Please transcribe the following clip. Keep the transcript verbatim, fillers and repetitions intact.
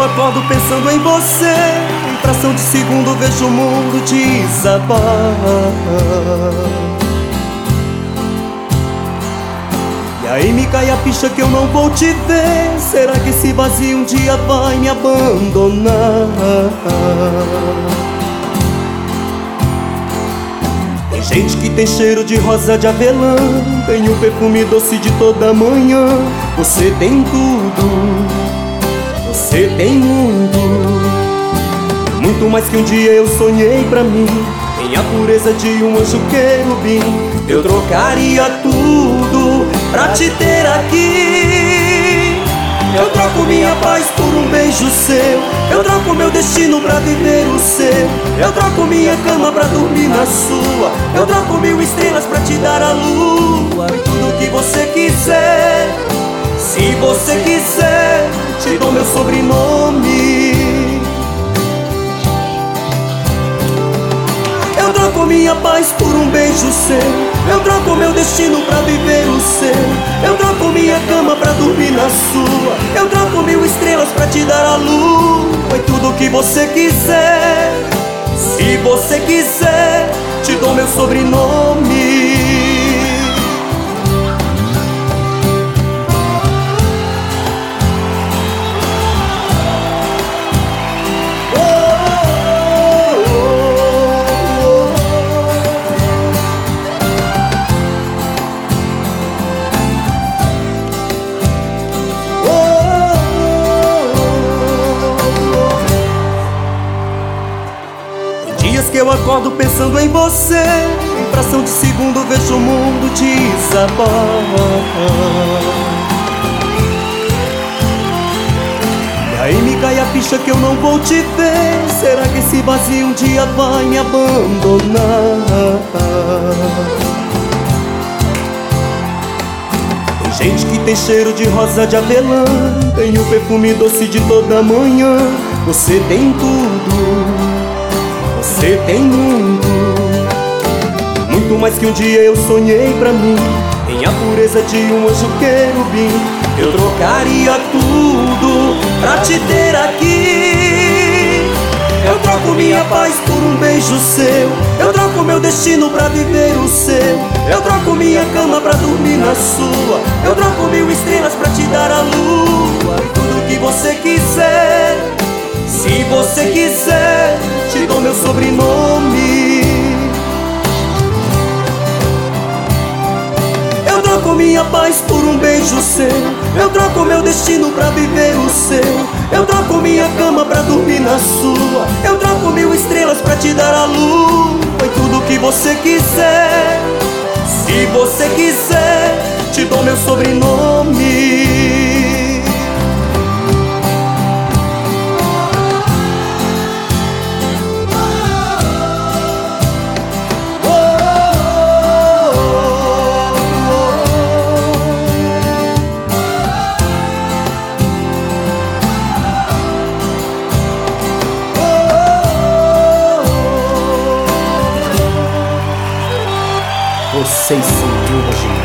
acordo pensando em você, em fração de segundo vejo o mundo desabar. E aí me cai a ficha que eu não vou te ver. Será que esse vazio um dia vai me abandonar? Tem gente que tem cheiro de rosa de avelã, tem o perfume doce de toda manhã. Você tem tudo, você tem mundo, muito mais que um dia eu sonhei pra mim. Tem a pureza de um anjo querubim. Eu trocaria tudo pra te ter aqui. Eu troco minha paz por um beijo seu. Eu troco meu destino pra viver o seu. Eu troco minha cama pra dormir na sua. Eu troco mil estrelas pra te dar a lua. E tudo que você quiser, se você quiser, te dou meu sobrenome. Eu troco minha paz por um beijo seu. Eu troco meu destino pra viver o seu. Eu troco minha cama pra dormir na sua. Eu troco mil estrelas pra te dar a lua. E tudo que você quiser, se você quiser, te dou meu sobrenome. Dias que eu acordo pensando em você, em fração de segundo vejo o mundo desabar. E aí me cai a ficha que eu não vou te ver. Será que esse vazio um dia vai me abandonar? Tem gente que tem cheiro de rosa de avelã, tem o perfume doce de toda manhã. Você tem tudo, você tem mundo, muito mais que um dia eu sonhei pra mim. Tem a pureza de um anjo querubim. Eu trocaria tudo pra te ter aqui. Eu troco minha paz por um beijo seu. Eu troco meu destino pra viver o seu. Eu troco minha cama pra dormir na sua. Eu troco mil estrelas pra te dar a lua. E tudo que você quiser, se você quiser, te dou meu sobrenome. Eu troco minha paz por um beijo seu. Eu troco meu destino pra viver o seu. Eu troco minha cama pra dormir na sua. Eu troco mil estrelas pra te dar a lua. E tudo que você quiser, se você quiser, te dou meu sobrenome. Vocês são Silva Gil.